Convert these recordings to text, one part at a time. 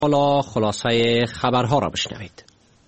حالا خلاصه خبرها را بشنوید.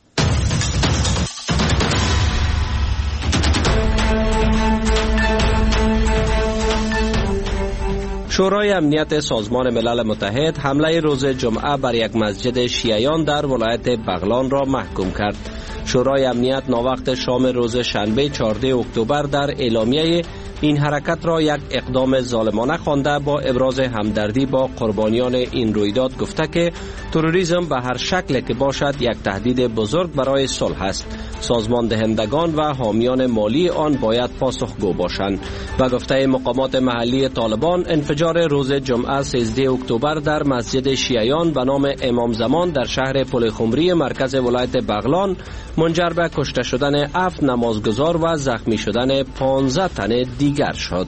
شورای امنیت سازمان ملل متحد حمله روز جمعه بر یک مسجد شیعیان در ولایت بغلان را محکوم کرد. شورای امنیت ناوقت شام روز شنبه 14 اکتبر در اعلامیه این حرکت را یک اقدام ظالمانه خوانده با ابراز همدردی با قربانیان این رویداد گفته که تروریسم به هر شکل که باشد یک تهدید بزرگ برای صلح است. سازمان دهندگان و حامیان مالی آن باید پاسخگو باشند. و گفته مقامات محلی طالبان، انفجار روز جمعه 13 اکتبر در مسجد شیعیان به نام امام زمان در شهر پلخمری مرکز ولایت بغلان منجر به کشته شدن 7 نمازگزار و زخمی شدن 15 تن دیگر شد.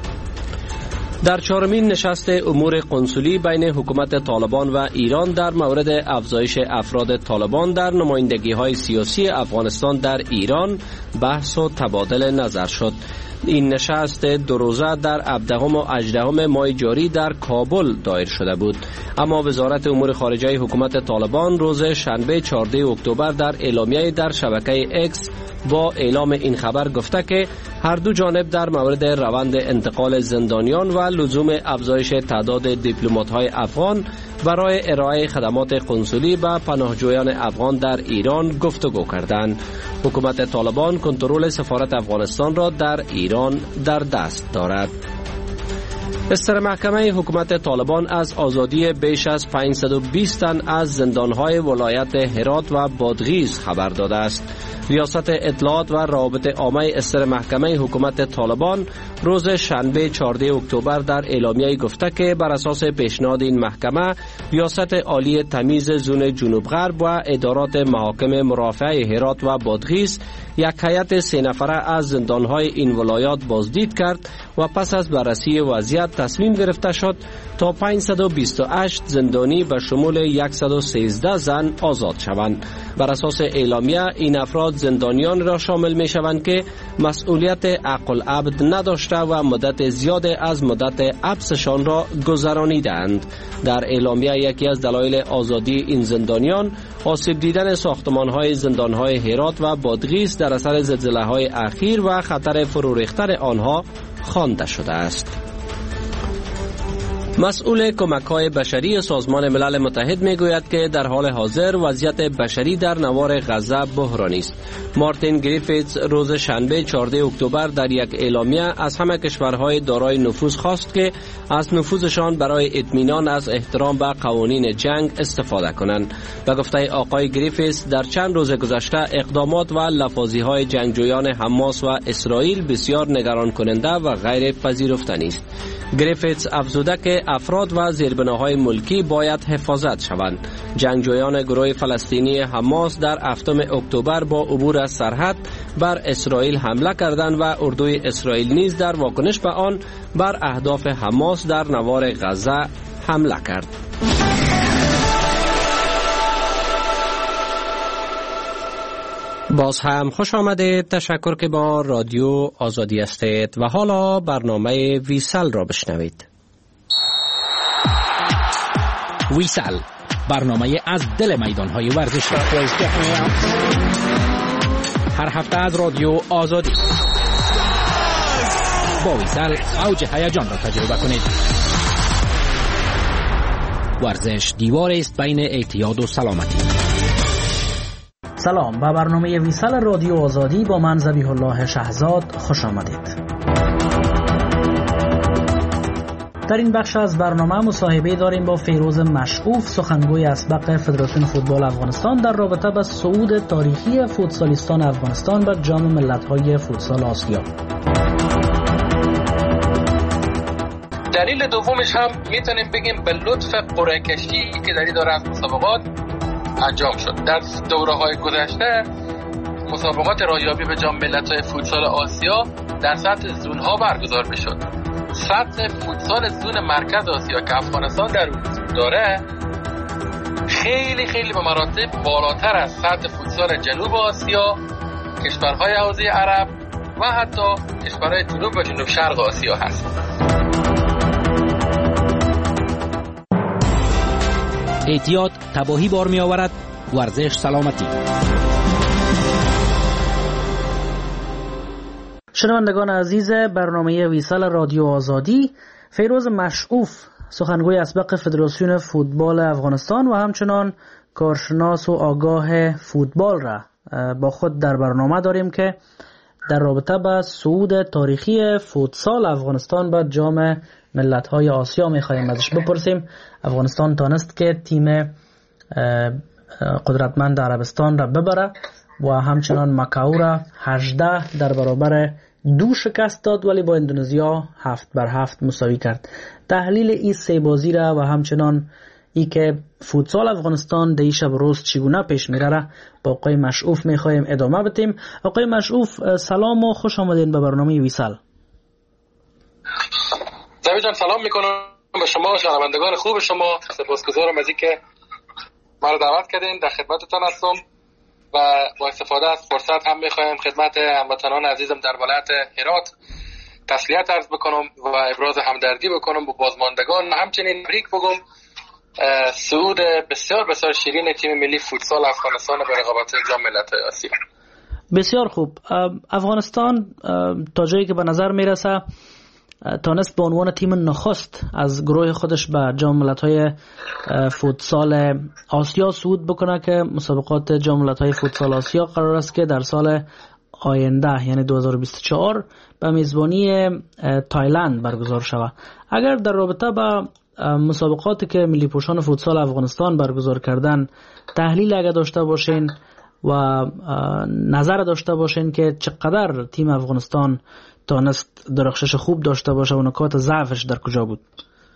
در چهارمین نشست امور قنصلی بین حکومت طالبان و ایران در مورد افزایش افراد طالبان در نمایندگی‌های سیاسی افغانستان در ایران بحث و تبادل نظر شد. این نشست 2 روزه در 17 و 18 ماه جاری در کابل دایر شده بود. اما وزارت امور خارجه حکومت طالبان روز شنبه 14 اکتبر در اعلامیه در شبکه اکس با اعلام این خبر گفته که هر دو جانب در مورد روند انتقال زندانیان و لزوم افزایش تعداد دیپلمات‌های افغان برای ارائه خدمات قنصلی به پناهجویان افغان در ایران گفتگو کردند. حکومت طالبان کنترل سفارت افغانستان را در ایران در دست دارد. استر محکمه حکومت طالبان از آزادی بیش از 520 تن از زندانهای ولایت هرات و بادغیس خبر داده است. ریاست اطلاعات و روابط عامه استر محکمه حکومت طالبان روز شنبه 14 اکتبر در اعلامیه گفته که بر اساس پیشنهاد این محکمه، ریاست عالی تمیز زون جنوب غرب و ادارات محاکم مرافعه هرات و بادغیس یک هیئت 3 نفره از زندانهای این ولایات بازدید کرد و پس از بررسی وضعیت تصمیم گرفته شد تا 528 زندانی به شمول 113 زن آزاد شوند. بر اساس اعلامیه این افراد زندانیان را شامل می شوند که مسئولیت عقل عبد نداشته و مدت زیاد از مدت حبسشان را گذرانیدند. در اعلامیه یکی از دلایل آزادی این زندانیان آسیب دیدن ساختمان‌های زندان‌های هرات و بادغیس در اثر زلزله‌های اخیر و خطر فرو ریختن آنها خوانده شده است. مسئول کمک‌های بشری سازمان ملل متحد میگوید که در حال حاضر وضعیت بشری در نوار غزه بحرانی است. مارتین گریفیتس روز شنبه 14 اکتبر در یک اعلامیه از همه کشورهای دارای نفوذ خواست که از نفوذشان برای اطمینان از احترام به قوانین جنگ استفاده کنند. به گفته آقای گریفیتس، در چند روز گذشته اقدامات و لفاظی‌های جنگجویان حماس و اسرائیل بسیار نگران کننده و غیر پذیرفتنی است. گریفیتس افزوده که افراد و زیربناهای ملکی باید حفاظت شوند. جنگجویان گروه فلسطینی حماس در 7 اکتبر با عبور از سرحد بر اسرائیل حمله کردند و اردوی اسرائیل نیز در واکنش به آن بر اهداف حماس در نوار غزه حمله کرد. باز هم خوش آمدید. تشکر که با رادیو آزادی هستید و حالا برنامه ویسل را بشنوید. ویسل، برنامه از دل میدان‌های ورزشی. هر هفته از رادیو آزادی. با ویسل اوج هیجان را تجربه کنید. ورزش دیواری است بین اعتیاد و سلامتی. سلام، به برنامه ویسل رادیو آزادی با من ذبیح الله شهزاد خوش آمدید. در این بخش از برنامه مصاحبه داریم با فیروز مشعوف، سخنگوی اسبق فدراسیون فوتبال افغانستان در رابطه با صعود تاریخی فوتسالیستان افغانستان به جام ملت‌های فوتسال آسیا. دلیل دومش هم میتونیم بگیم به لطف قرعه کشی که در این دوره از مسابقات انجام شد. در دوره‌های گذشته مسابقات راهیابی به جام ملت‌های فوتسال آسیا در سطح زون‌ها برگزار می‌شد. سطح فوتسال زون مرکز آسیا که افغانستان در اون داره خیلی خیلی به مراتب بالاتر از سطح فوتسال جنوب آسیا، کشورهای حوزه عرب و حتی کشورهای جنوب و جنوب شرق آسیا هست. احتیاط تباهی بار می آورد. ورزش سلامتی. شنوندگان عزیز برنامه ویسال رادیو آزادی، فیروز مشعوف سخنگوی اسبق فدراسیون فوتبال افغانستان و همچنان کارشناس و آگاه فوتبال را با خود در برنامه داریم که در رابطه با صعود تاریخی فوتسال افغانستان به جام ملت‌های آسیا می‌خوایم ازش بپرسیم. افغانستان تانست که تیم قدرتمند عربستان را ببره و همچنان مکاو را 18 در برابر 2 شکست داد، ولی با اندونزیا 7-7 مساوی کرد. تحلیل این سه بازی را و همچنان ای که فوتسال افغانستان در شب روز چگونه پیش میره را با آقای مشعوف میخوایم ادامه بدیم. آقای مشعوف سلام و خوش آمدین به برنامه ویسال. زوی جان سلام میکنم به شما شنوندگان خوب شما. سپاسگزارم از اینکه ما رو دعوت کردین، در خدمتتان هستم و با استفاده از فرصت هم میخوایم خدمت هموطنان عزیزم در ولایت هرات تسلیت عرض بکنم و ابراز همدردی بکنم با بازماندگان. همچنین تبریک بگم صعود بسیار بسیار شیرین تیم ملی فوتسال افغانستان به رقابت جام ملت‌های آسیا. بسیار خوب. افغانستان تا جایی که به نظر میرسه تانست به عنوان تیم نخست از گروه خودش به جام ملت‌های فوتسال آسیا صعود بکنه که مسابقات جام ملت‌های فوتسال آسیا قرار است که در سال آینده یعنی 2024 به میزبانی تایلند برگزار شود. اگر در رابطه با مسابقاتی که ملی پوشان فوتسال افغانستان برگزار کردن تحلیل اگر داشته باشین و نظر داشته باشین که چقدر تیم افغانستان تانست درخشش خوب داشته باشه و نکات ضعفش در کجا بود؟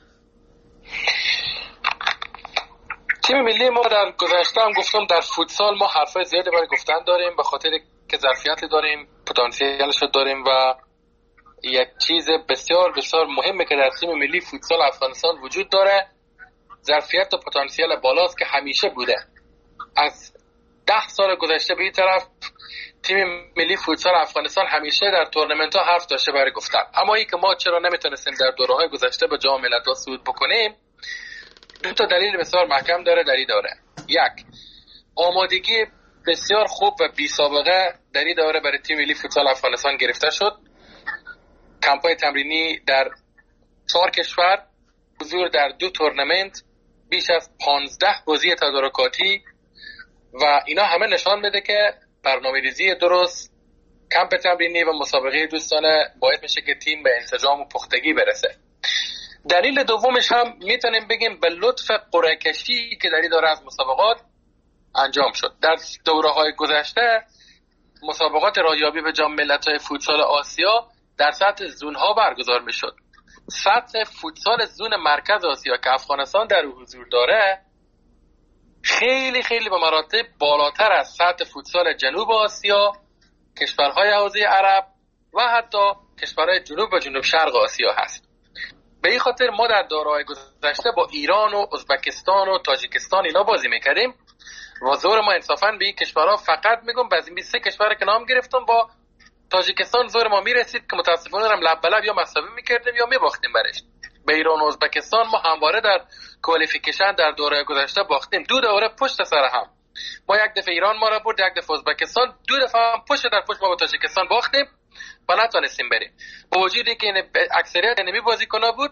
تیم ملی ما در گذشته هم گفتم در فوتسال ما حرفای زیادی برای گفتن داریم به خاطر که ظرفیت داریم، پتانسیلش داریم و یک چیز بسیار بسیار مهمه که در تیم ملی فوتسال افغانستان وجود داره، ظرفیت و پتانسیل بالاست که همیشه بوده. از 10 سال گذشته به این طرف تیم ملی فوتسال افغانستان همیشه در تورنمنت ها حرف داشته برای گفتن. اما این که ما چرا نمیتونستیم در دوره‌های گذشته به جام ملت‌ها صعود بکنیم، دو تا دلیل بسیار محکم داره. یک، آمادگی بسیار خوب و بی سابقه در این دوره برای تیم ملی فوتسال افغانستان گرفته شد. کمپای تمرینی در 4 کشور، حضور در 2 تورنمنت، بیش از 15 بازی تدارکاتی و اینا همه نشان میده که برنامه‌ریزی درست، کمپ تمرینی و مسابقه دوستانه باعث میشه که تیم به انسجام و پختگی برسه. دلیل دومش هم میتونیم بگیم به لطف قرعه کشی که در این دوره از مسابقات انجام شد. در دوره‌های گذشته مسابقات راهیابی به جام ملت‌های فوتسال آسیا در سطح زون‌ها برگزار میشد. سطح فوتسال زون مرکز آسیا که افغانستان در حضور داره خیلی خیلی به مراتب بالاتر از سطح فوتسال جنوب آسیا، کشورهای حوزه عرب و حتی کشورهای جنوب و جنوب شرق آسیا هست. به این خاطر ما در دوره‌های گذشته با ایران و ازبکستان و تاجیکستان اینا بازی میکردیم و زور ما انصافاً به این کشورها فقط میگم بعضی 23 کشور که نام گرفتم با تاجیکستان زور ما میرسید که متاسفانه هم لب به لب یا مساوی میکردیم یا میباختیم برش. به ایران و ازبکستان ما همواره در کوالیفیکیشن در دوره گذشته باختیم. 2 دوره پشت سر هم. ما یک دفعه ایران ما را برد، یک دفعه ازبکستان، 2 دفعه هم پشت در پشت ما با تاجیکستان باختیم و نتونستیم بریم. با وجودی که اکثریت انمی بازیکن‌ها بود،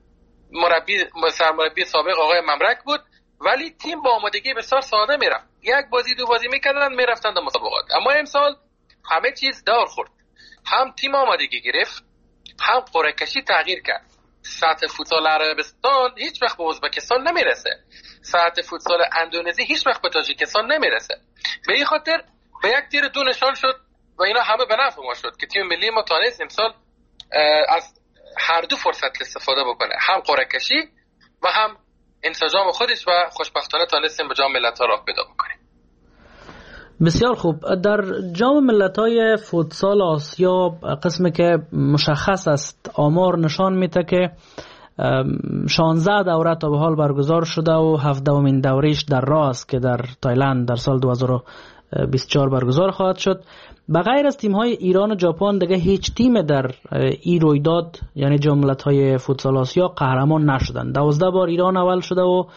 سرمربی سابق آقای ممرک بود، ولی تیم با آمادگی بسیار ساده میرفت. 1 بازی 2 بازی میکردن میرفتن در مسابقات. اما امسال همه چیز دور خورد. هم تیم آمادگی گرفت، هم قرعه کشی تغییر کرد. سطح فوتسال عربستان هیچ وقت به ازبکستان نمیرسه. سطح فوتسال اندونزی هیچ وقت به تاجیکستان نمیرسه. به این خاطر به یک تیر 2 نشان شد و اینا همه به نفع ما شد که تیم ملی ما تونست امسال از هر دو فرصت استفاده بکنه، هم قرعه کشی و هم انسجام خودش و خوشبختانه تونستیم به جام ملت‌ها راه پیدا بکنیم. بسیار خوب. در جام ملت‌های فوتسال آسیا قسمی که مشخص است آمار نشان میده که 16 دوره تا به حال برگزار شده و 17مین دورهش در راه است که در تایلند در سال 2024 برگزار خواهد شد. بغیر از تیم‌های ایران و ژاپن دیگه هیچ تیم در این رویداد یعنی جام ملت‌های فوتسال آسیا قهرمان نشدند. 12 بار ایران اول شده و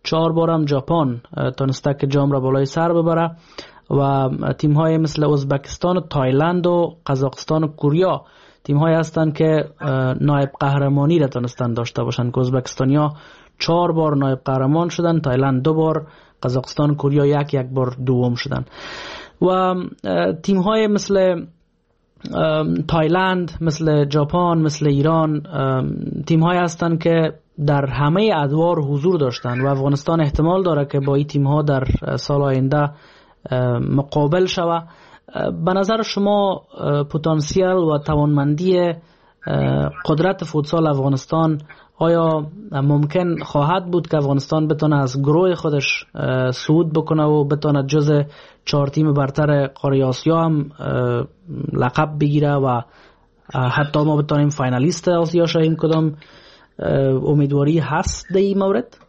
4 بار هم ژاپن تونسته که جام را بالای سر ببره و تیم های مثل ازبکستان و تایلند و قزاقستان و کوریا تیم های هستند که نایب قهرمانی را تونستن داشته باشند که ازبکستانیا 4 بار نایب قهرمان شدن، تایلند 2 بار، قزاقستان کوریا یک بار دوم شدن. و تیم های مثل تایلند، مثل ژاپن، مثل ایران تیم های هستند که در همه ادوار حضور داشتند و افغانستان احتمال داره که با این تیم ها در سال آینده مقابل شوه. به نظر شما پتانسیل و توانمندی قدرت فوتسال افغانستان آیا ممکن خواهد بود که افغانستان بتونه از گروه خودش صعود بکنه و بتونه جز 4 تیم برتر قاره آسیا هم لقب بگیره و حتی ما بتونیم فاینالیست آسیا شویم؟ کدام امیدواری هست در این مورد؟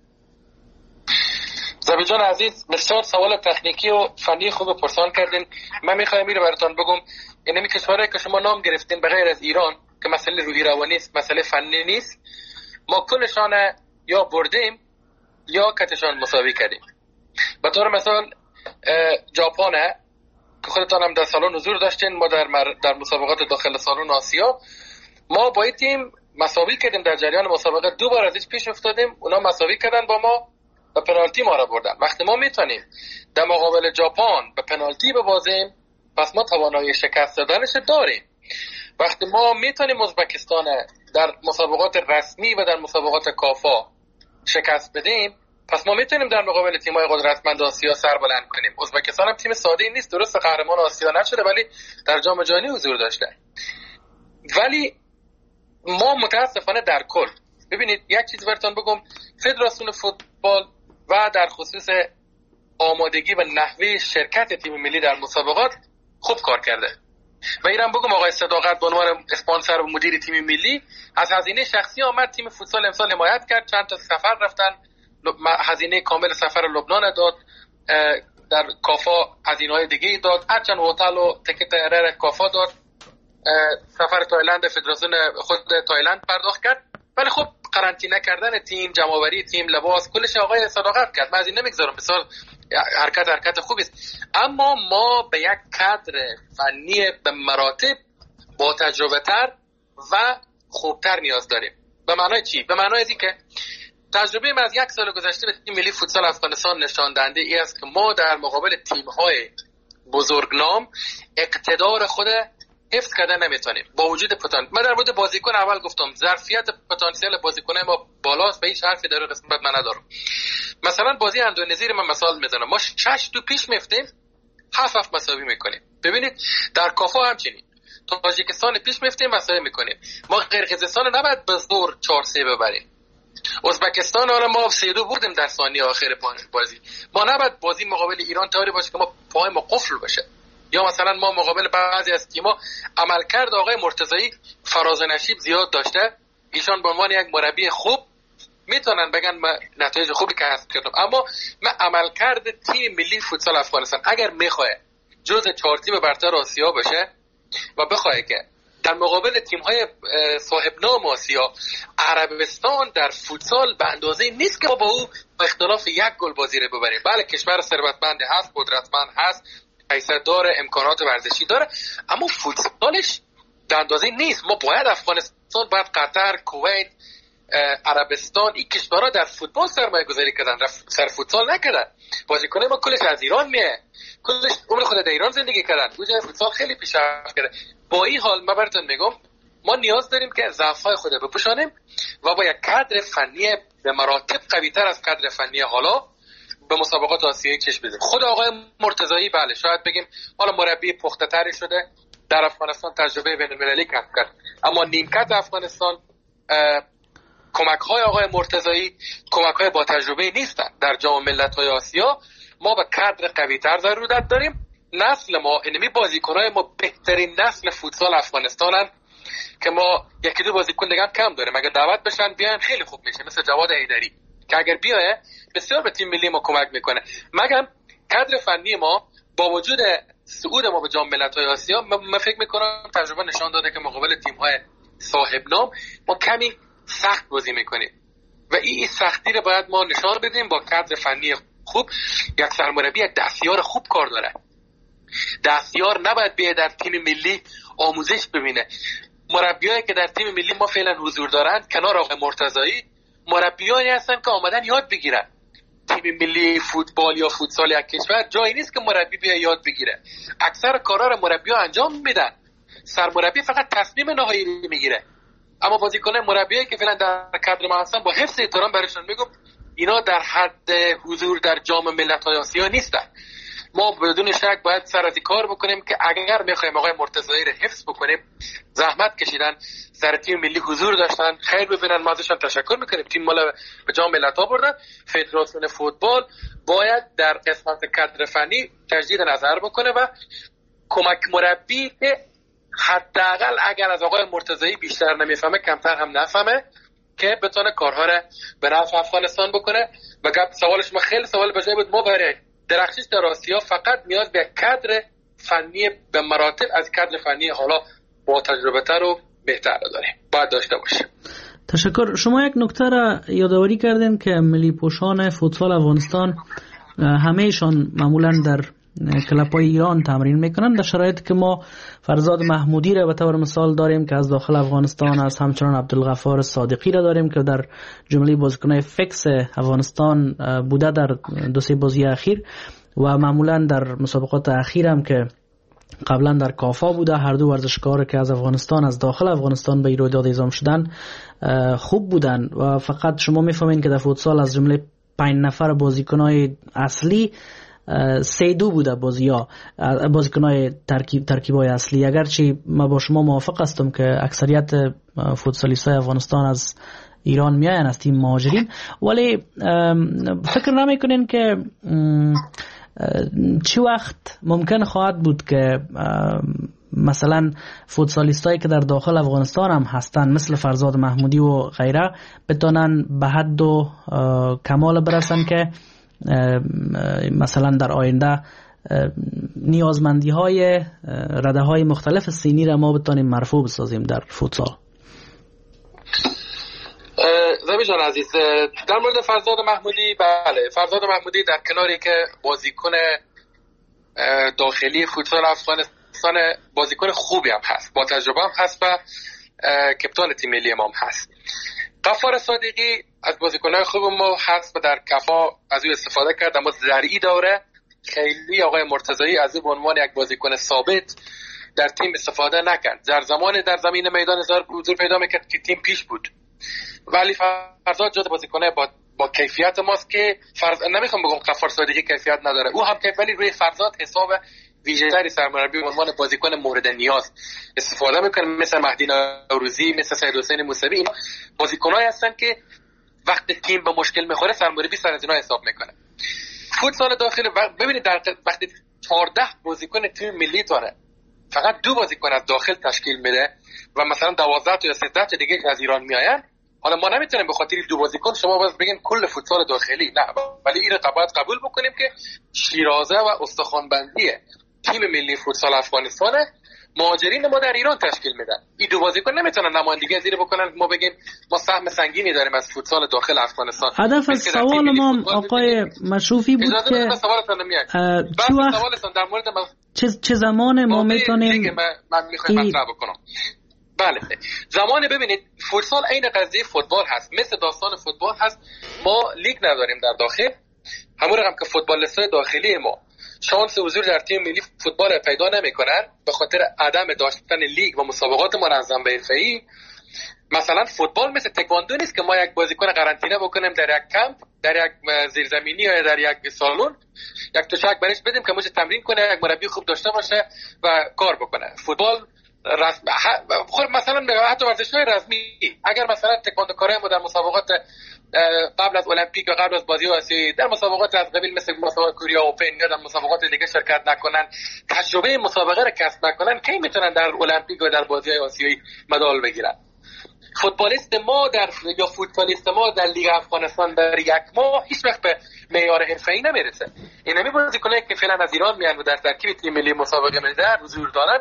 زبی جان عزیز، بسیار سوال تکنیکی و فنی خوب پرسان کردین. من میخوایم این رو براتون بگم، اینمی کشورهایی که شما نام گرفتین بغیر از ایران که مسئله روحی روانی است، مسئله فنی نیست، ما کلشان یا بردیم یا کتشان مساوی کردیم. به طور مثال ژاپن که خودتان هم در سالن حضور داشتین، ما در مسابقات داخل سالن آسیا ما با این تیم مساوی کردیم. در جریان مسابقه 2 بار ازش پیش افتادیم، اونا مساوی کردن با ما و پنالتی ما را بردن. وقتی ما میتونیم در مقابل ژاپن به پنالتی ببازیم، پس ما توانایی شکست دادنش داریم. وقتی ما میتونیم ازبکستان در مسابقات رسمی و در مسابقات کافا شکست بدیم، پس ما میتونیم در مقابل تیم‌های قدرتمند آسیا سر بلند کنیم. ازبکستان هم تیم ساده‌ای نیست، درست قهرمان آسیا نشده ولی در جام جهانی حضور داشته. ولی ما متاسفانه در کل، ببینید یک چیز براتون بگم، فدراسیون فوتبال و در خصوص آمادگی و نحوه شرکت تیم ملی در مسابقات خوب کار کرده. و اینم بگم آقای صداقت به عنوان اسپانسر و مدیر تیم ملی از هزینه شخصی آمد تیم فوتسال امسال حمایت کرد، چند تا سفر رفتن، هزینه کامل سفر لبنان داد، در کافا هزینه‌های دیگه داد، هرچند هتل و تیکت ارر کافا داد، سفر تایلند فدراسیون خود تایلند پرداخت کرد. ولی خب قرنطینه کردن تیم، جمع‌آوری تیم، لباس، کلش آقای صداقت کرد. من از این نمیگذارم، بسیار حرکت خوبی است. اما ما به یک کادر فنی به مراتب با تجربه تر و خوبتر نیاز داریم. به معنای چی؟ به معنای اینکه که تجربه ما از 1 سال گذشته به تیم ملی فوتسال افغانستان نشان دهنده ای است که ما در مقابل تیم‌های بزرگنام اقتدار خود حفظ کردن نمیتونیم با وجود پتانسیل. من در مورد بازیکن اول گفتم ظرفیت پتانسیل بازیکنای ما بالاست، به هیچ حرفی در قسمت من ندارم. مثلا بازی اندونزی من مثال میزنم، ما 6 تا پیش میفتیم 7 مساوی میکنیم. ببینید در کافا همچنین، تاجیکستان پیش میفتیم مساوی میکنیم. ما قرقیزستان نباید به زور 4-3 ببریم. ازبکستان حالا ما 3-2 بردیم در ثانیه آخر بازی. ما نباید بازی مقابل ایران طوری باشه که ما پای ما قفل بشه. یا مثلا ما مقابل بعضی از تیم‌ها عملکرد آقای مرتضایی فراز و نشیب زیاد داشته، ایشان به عنوان یک مربی خوب میتونن بگن من نتایج خوبی کسب کردم، اما من عملکرد تیم ملی فوتسال افغانستان اگر میخواد جزء 4 تیم برتر آسیا بشه و بخواد که در مقابل تیم‌های صاحب نام آسیا، عربستان در فوتسال به اندازه نیست که با او با اختلاف 1 گل بازی رو ببریم. بله کشور ثروتمند هست، قدرتمند هست، حیثیت داره، امکانات ورزشی داره، اما فوتسالش در اندازه نیست. ما باید افغانستان، باید قطر، کویت، عربستان، این کشورها در فوتبال سرمایه گذاری کردن، سر فوتسال نکردن. بازیکنای ما کلش از ایران میه، کلش عمر خود در ایران زندگی کردن، اونجا فوتسال خیلی پیشرفت کرده. با این حال من براتون میگم ما نیاز داریم که ضعف‌های خود رو بپوشانیم و با یک کادر فنی به مراتب قوی‌تر از کادر فنی حالا به مسابقات آسیایی چشم بدیم. خود آقای مرتضایی بله شاید بگیم حالا مربی پخته‌تری شده، در افغانستان تجربه بین‌المللی کسب کرد، اما نیمکت افغانستان کمک‌های آقای مرتضایی کمک‌های با تجربه نیستن. در جام ملت‌های آسیا ما به کادر قوی‌تر ضرورت داریم. نسل ما، اینمی بازیکن‌های ما بهترین نسل فوتسال افغانستانن که ما 1-2 بازیکن دیگه کم داریم. اگه دعوت بشن بیان خیلی خوب میشه، مثل جواد حیدری که اگر بیاد بسیار به تیم ملی ما کمک میکنه. مگم کادر فنی ما با وجود صعود ما به جام ملت‌های آسیا، من فکر میکنم تجربه نشان داده که مقابل تیم‌های صاحب نام ما کمی سخت بازی میکنیم. و این سختی رو باید ما نشان بدیم. با کادر فنی خوب یک سرمربی یک دستیار خوب کار داره. دستیار نباید بیاد در تیم ملی آموزش ببینه. مربیایی که در تیم ملی ما فعلا حضور دارن کنار آقای مرتضایی مربیایی هستن که آمدن یاد بگیرن. تیم ملی فوتبال یا فوتسال یک کشور جایی نیست که مربی بیا یاد بگیره. اکثر کارا رو مربی‌ها انجام میدن. سرمربی فقط تصمیم نهایی میگیره. اما بازیکنان مربیایی که فعلا در کادر ما هستن با حفظ احترام برایشون میگم اینا در حد حضور در جام ملت‌های آسیا نیستن. ما بدون شک باید سر از کار بکنیم که اگر میخوایم آقای مرتضایی رو حفظ بکنیم، زحمت کشیدن، سر تیم ملی حضور داشتن، خیر ببینن، ما ازشون تشکر میکنیم. تیم مال به جام ملت‌ها بردن. فدراسیون فوتبال باید در قسمت کادر فنی تجدید نظر بکنه و کمک مربی که حداقل اگر از آقای مرتضایی بیشتر نمیفهمه کمتر هم نفهمه که بتونه کارها رو به نفع افغانستان بکنه. و سوالش ما خیلی سوال بجای بود. ما برای درخشش در آسیا فقط نیاز به کادر فنی به مراتب از کادر فنی حالا با تجربه تر و بهتر داریم، باید داشته باشیم. تشکر. شما یک نکته را یادآوری کردین که ملی پوشان فوتسال افغانستان همه‌شان معمولا در کلب‌های ایران تمرین میکنن، در شرایطی که ما فرزاد محمودی را به طور مثال داریم که از داخل افغانستان است، همچنان عبدالغفار صادقی را داریم که در جمله بازیکنان فکس افغانستان بوده در 2-3 بازی اخیر و معمولا در مسابقات اخیر هم که قبلا در کافا بوده، هر دو ورزشکار که از افغانستان از داخل افغانستان به رویداد اعزام شدن خوب بودن و فقط شما میفهمین که در فوتسال از جمله 5 نفر بازیکنای اصلی 3-2 بوده بازیکنای ترکیبای اصلی. اگرچه ما با شما موافق هستم که اکثریت فوتسالیستای افغانستان از ایران میاین از تیم مهاجرین، ولی فکر نمیکنین که چه وقت ممکن خواهد بود که مثلا فوتسالیستایی که در داخل افغانستان هم هستن مثل فرزاد محمودی و غیره بتونن به حد و کمال برسن که مثلا در آینده نیازمندی های رده های مختلف سینی را ما بتونیم مرفوع بسازیم در فوتسال؟ زمین جان عزیز، در مورد فرزاد محمودی، بله، فرزاد محمودی در کناری که بازیکن داخلی فوتسال افغانستان بازیکن خوبی هم هست، با تجربه هم هست و کپتان تیم ملی ما هم هست. غفار صادقی از بازیکن‌های خوب ما هست و در کفا از او استفاده کرد، اما در این دوره خیلی آقای مرتضایی از او به عنوان یک بازیکن ثابت در تیم استفاده نکرد. در زمان در زمین میدان حضور پیدا میکرد که تیم پیش بود. ولی فرزاد جز بازیکنه با کیفیت ماست که نمیخوام بگم غفار صادقی کیفیت نداره، او هم ولی روی فرزاد حساب ویژه‌تری سرمربی به عنوان بازیکن مورد نیاز استفاده میکنه، مثل مهدی نوروزی، مثل سید حسین موسوی. اینا بازیکنایی هستن که وقتی تیم به مشکل میخوره سرمربی سر از اینا حساب میکنه. فوتسال داخلی ببینید در وقتی 14 بازیکن تیم ملی داره فقط 2 بازیکن از داخل تشکیل میده و مثلا 12 یا 13 تا دیگه از ایران میآین، حالا ما نمیتونیم به خاطر 2 بازیکن شما باز بگین کل فوتسال داخلی، نه، ولی این رو قبول بکنیم که شیرازه و استخوان‌بندی تیم ملی فوتسال افغانستان مهاجرین ما در ایران تشکیل میدن. این 2 بازیکن نمیتونن نمایندگی زیر بکنن ما بگیم ما سهم سنگینی داریم از فوتسال داخل افغانستان. هدف از سوال ما آقای مشروفی بود که چه زمان ما میتونیم من میخوایم مطرح بکنم. بله، زمان ببینید فوتسال عین قضیه فوتبال هست، مثل داستان فوتبال هست. ما لیگ نداریم در داخل، همون رقم که فوتبالیستای داخلی ما شانس حضور در تیم ملی فوتبال پیدا نمیکنن به خاطر عدم داشتن لیگ و مسابقات منظم به حرفه‌ای. مثلا فوتبال مثل تکواندو نیست که ما یک بازیکن قرنطینه بکنیم در یک کمپ، در یک زیرزمینی یا در یک سالن، یک تشک برش بدیم که موش تمرین کنه، یک مربی خوب داشته باشه و کار بکنه. فوتبال رسمی مثلا حتی ورزش‌های رسمی، اگر مثلا تکواندوکارای ما در مسابقات قبل از المپیک و قبل از بازی آسیایی در مسابقات از قبیل مثل مسابقات کوریا اوپن یا در مسابقات دیگه شرکت نکنن، تجربه مسابقه را کسب نکنن، کی میتونن در المپیک و در بازی آسیایی مدال بگیرن؟ فوتبالیست ما یا فوتبالیست ما در لیگ افغانستان در یک ماه هیچ وقت به معیار حرفه‌ای نمیرسه. اینا بازیکنایی که فعلا از ایران میان و در ترکیب تیم ملی مسابقه ملی در حضور دارن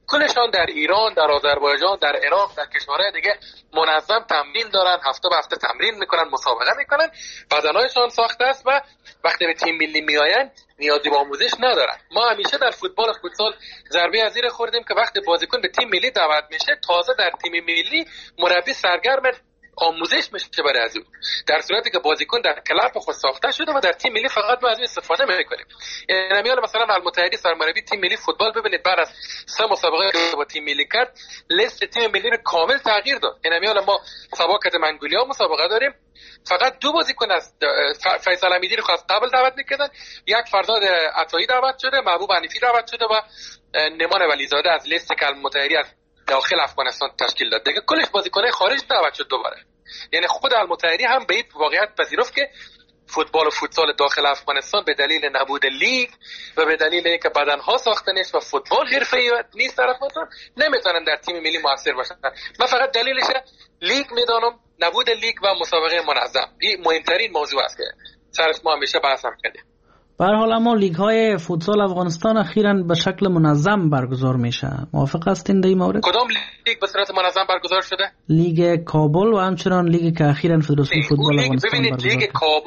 کلشان در ایران، در آذربایجان، در عراق، در کشورهای دیگه منظم تمرین دارن، هفته به هفته تمرین میکنن، مسابقه میکنن، بدنهایشان ساخته است و وقتی به تیم ملی میآیند نیازی به آموزش ندارن. ما همیشه در فوتبال و فوتسال ضربه از زیر خوردیم که وقتی بازیکن به تیم ملی دعوت میشه تازه در تیم ملی مربی سرگرم آموزش میشه برای از اون، در صورتی که بازیکن در کلاب خود ساخته شده و در تیم ملی فقط ما از این استفاده میکنیم. یعنی مثلا المتحدی سرمربی تیم ملی فوتبال ببینید بعد از 3 مسابقه که با تیم ملی کرد لیست تیم ملی رو کامل تغییر داد. یعنی ما سباکت منگولیا مسابقه داریم، فقط 2 بازیکن از فیصل امیدی رو خواست قبل دعوت میکردن، یک فرزاد عطایی دعوت شده، محبوب حنیفی دعوت شده و نمان ولیزاده از لیست که المتحدی از داخل افغانستان تشکیل داد. دیگه کلش بازیکنای خارج دعوت شد دوباره. یعنی خود المتحدی هم به این واقعیت پذیرفت که فوتبال و فوتسال داخل افغانستان به دلیل نبود لیگ و به دلیل اینکه بدنها ساخته نیست و فوتبال حرفه‌ای نیست در افغانستان نمیتونن در تیم ملی موثر باشن. من فقط دلیلش لیگ میدانم، نبود لیگ و مسابقه منظم. این مهمترین موضوع است که سرش ما همیشه بحث کردیم. به هر حال اما لیگ های فوتسال افغانستان اخیراً به شکل منظم برگزار میشه. موافق هستین در این مورد؟ کدام لیگ به صورت منظم برگزار شده؟ لیگ کابل و همچنان لیگی که اخیراً فدراسیون فوتبال افغانستان برگزار کرد.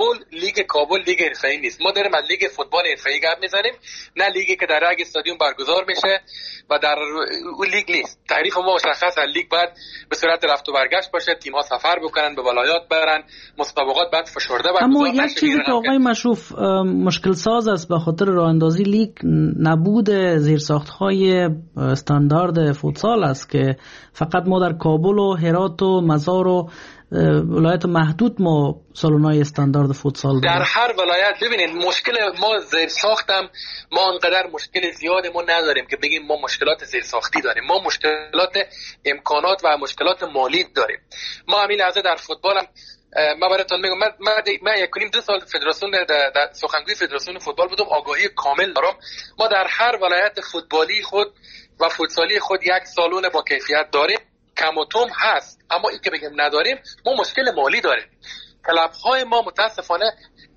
لیگ کابل لیگ حرفه‌ای نیست. ما داریم از لیگ فوتبال حرفه‌ای گپ میزنیم، نه لیگی که در اگ استادیوم برگزار میشه و در اون لیگ نیست. تعریف ما مشخص از لیگ بعد به صورت رفت و برگشت باشه، تیم‌ها سفر بکنن، به ولایات برن، مسابقات بعد فشرده برگزار. اما یک چیزی که آقای مشروف مشکل ساز است به خاطر راه اندازی لیگ نبود زیرساخت‌های استاندارد فوتسال است که فقط ما در کابل و هرات و مزار و ولایت محدود ما سالن‌های استاندارد فوتسال داریم. در هر ولایت ببینید مشکل ما زیرساختم، ما انقدر مشکل زیاد ما نداریم که بگیم ما مشکلات زیرساختی داریم، ما مشکلات امکانات و مشکلات مالی داریم. ما همین لحظه در فوتبالم ما براتون میگم، من 1.5-2 سال فدراسیون در سخنگوی فدراسیون فوتبال بودم، آگاهی کامل دارم. ما در هر ولایت فوتبالی خود و فوتسالی خود یک سالن با کیفیت داریم، کم و توم هست، اما این که بگم نداریم ما مشکل مالی داریم. کلب‌های ما متاسفانه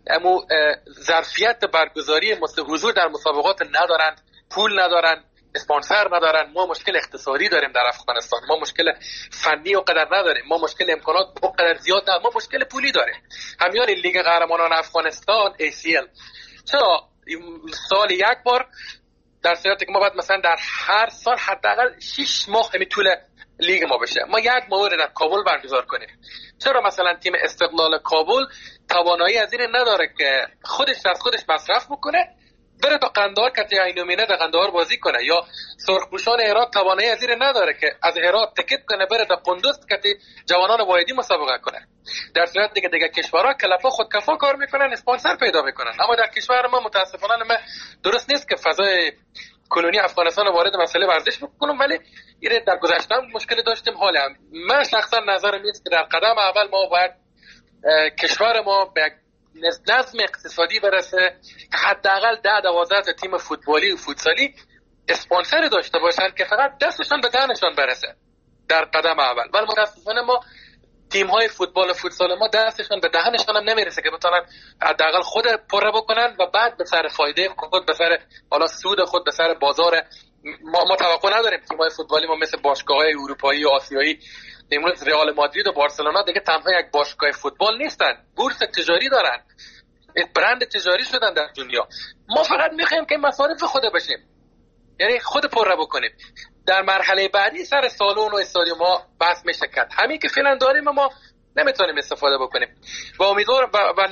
ظرفیت برگزاری حضور در مسابقات ندارند، پول ندارند، اسپانسر ندارن. ما مشکل اقتصادی داریم در افغانستان، ما مشکل فنی اونقدر نداریم، ما مشکل امکانات اونقدر زیاد نداریم، ما مشکل پولی داریم. همیان لیگ قهرمانان افغانستان ACL چرا سال یک بار، در صورتی که ما باید مثلا در هر سال حداقل 6 ماه همین طول لیگ ما بشه، ما یک ماه رو در کابل برگزار کنیم. چرا مثلا تیم استقلال کابل توانایی از این نداره که خودش از خودش مصرف بکنه بره تا قندهار که اینومینه در قندهار بازی کنه، یا سرخپوشان هرات توانایی از این نداره که از هرات تکت کنه بره تا قندوز که جوانان واحدی مسابقه کنه. در صورتی که دیگه کشورها کلفا خودکفا کار میکنن، اسپانسر پیدا میکنن. اما در کشور ما متاسفانه درست نیست که فضای کنونی افغانستان وارد مسئله ورزش بکنم، ولی این در گذشته مشکل داشتیم. حالا من شخصا نظرم اینه که در قدم اول ما باید کشور ما به نظم اقتصادی برسه که حداقل 10-12 تیم فوتبالی و فوتسالی اسپانسر داشته باشن که فقط دستشان به دهنشان برسه در قدم اول. ولی متاسفانه ما تیم‌های فوتبال و فوتسال ما دستشان به دهنشان هم نمیرسه که بتونن حداقل خود پره بکنن و بعد به سر فایده خود، به سر حالا سود خود، به سر بازار. ما توقع نداریم تیم‌های فوتبالی ما مثل باشگاه‌های اروپایی و آسیایی، امروز رئال مادرید و بارسلونا دیگه تنها یک باشگاه فوتبال نیستن، بورس تجاری دارن، برند تجاری شدن در دنیا. ما فقط میخوایم که مصارف خود بشیم، یعنی خود پره بکنیم. در مرحله بعدی سر سالن و استادیوم ها بحث میشه کرد. همین که فعلا داریم ما نمیتونیم استفاده بکنیم و امیدوارم و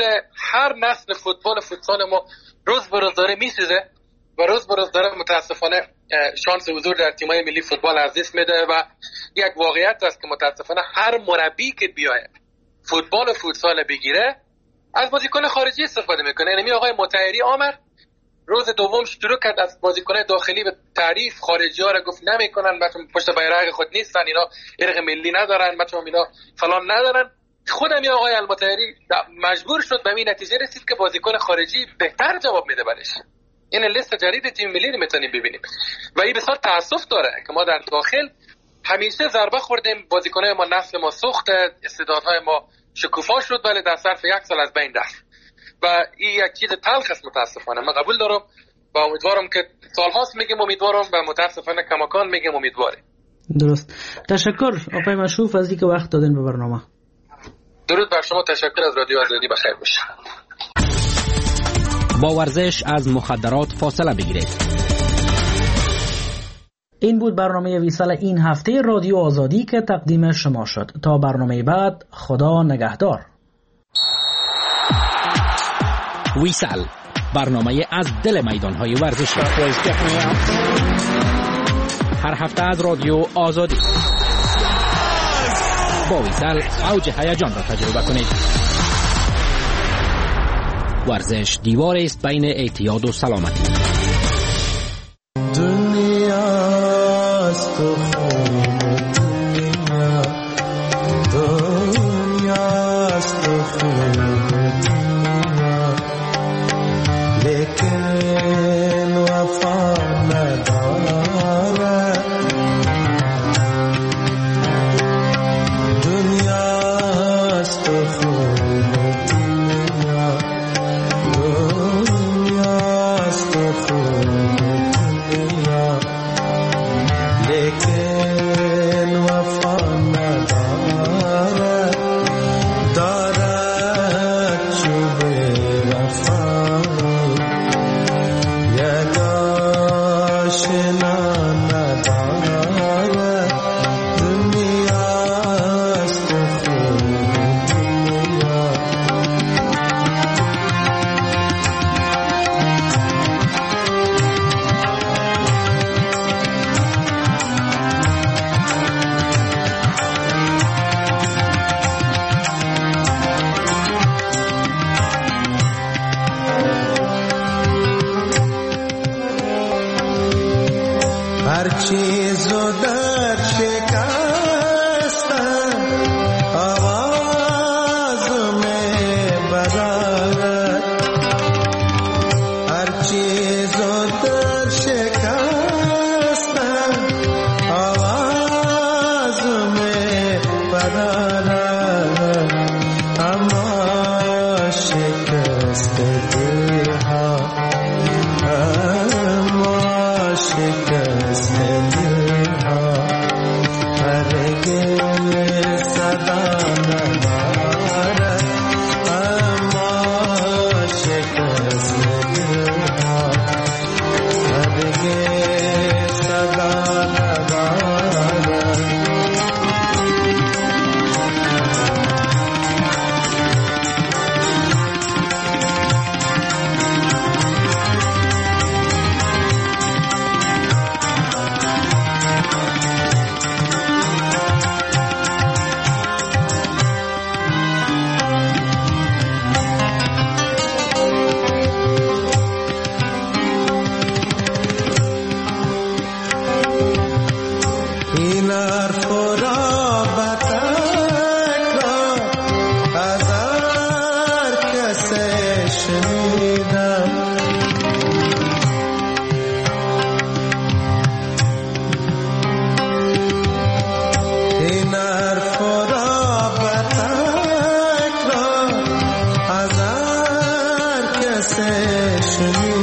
هر نسل فوتبال و فوتسال ما روز به روز داره میسوزه و روز به روز داره متاسفانه شانس حضور در تیم‌های ملی فوتبال از دست میده و یک واقعیت است که متاسفانه هر مربی که بیاید فوتبال و فوتسال بگیره از بازیکن خارجی استفاده میکنه. یعنی آقای مطهری آمد روز دوم شروع کرد از بازیکن‌های داخلی به تعریف، خارجی‌ها را گفت نمی‌کنن، بچه‌ها پشت بیرق خود نیستن، اینا ارق ملی ندارن، بچه‌ها اینا فلان ندارن. خودم یا آقای المطهری مجبور شد به این نتیجه رسید که بازیکن خارجی بهتر جواب میده برش. این لیست جدید تیم ملی رو میتونیم ببینیم و این بسیار تأسف داره که ما در داخل همیشه ضربه خوردیم، بازیکن‌های ما نسل ما سوخت، استعدادهای ما شکوفا شد، ولی در ظرف یک سال از بین رفت و این یک چیز تلخ است متاسفانه. من قبول دارم و امیدوارم که سالهاست میگیم امیدوارم و متاسفانه کماکان میگیم امیدواره. درست. تشکر آقای مشروف از اینکه وقت دادین به برنامه. درود بر شما، تشکر از رادیو آزادی، بخیر باشید. با ورزش از مخدرات فاصله بگیرید. این بود برنامه ویسال این هفته رادیو آزادی که تقدیم شما شد. تا برنامه بعد، خدا نگهدار. ویسال، برنامه از دل میدان‌های ورزشی. هر هفته از رادیو آزادی. با ویسال اوج هیجان را تجربه کنید. ورزش دیواری است بین اعتیاد و سلامتی. دنیاست و دنیاست و لیکن وفا نداره. دنیاست و دنیاست و لیکن وفا نداره. دارد چوب وفا یک آشنا نداره. دنیاست و هر چیز رو در شکستن آواز میں برارد. هر چیز رو در شکستن آواز میں برارد. اما شکست دل ها، اما شکست دل ها هرگز صدا ندارد. اما شکست دل ها هرگز صدا ندارد. این حرف را به تکرار از هر کسی شنیدم. این حرف را به تکرار از هر کسی شنیدم.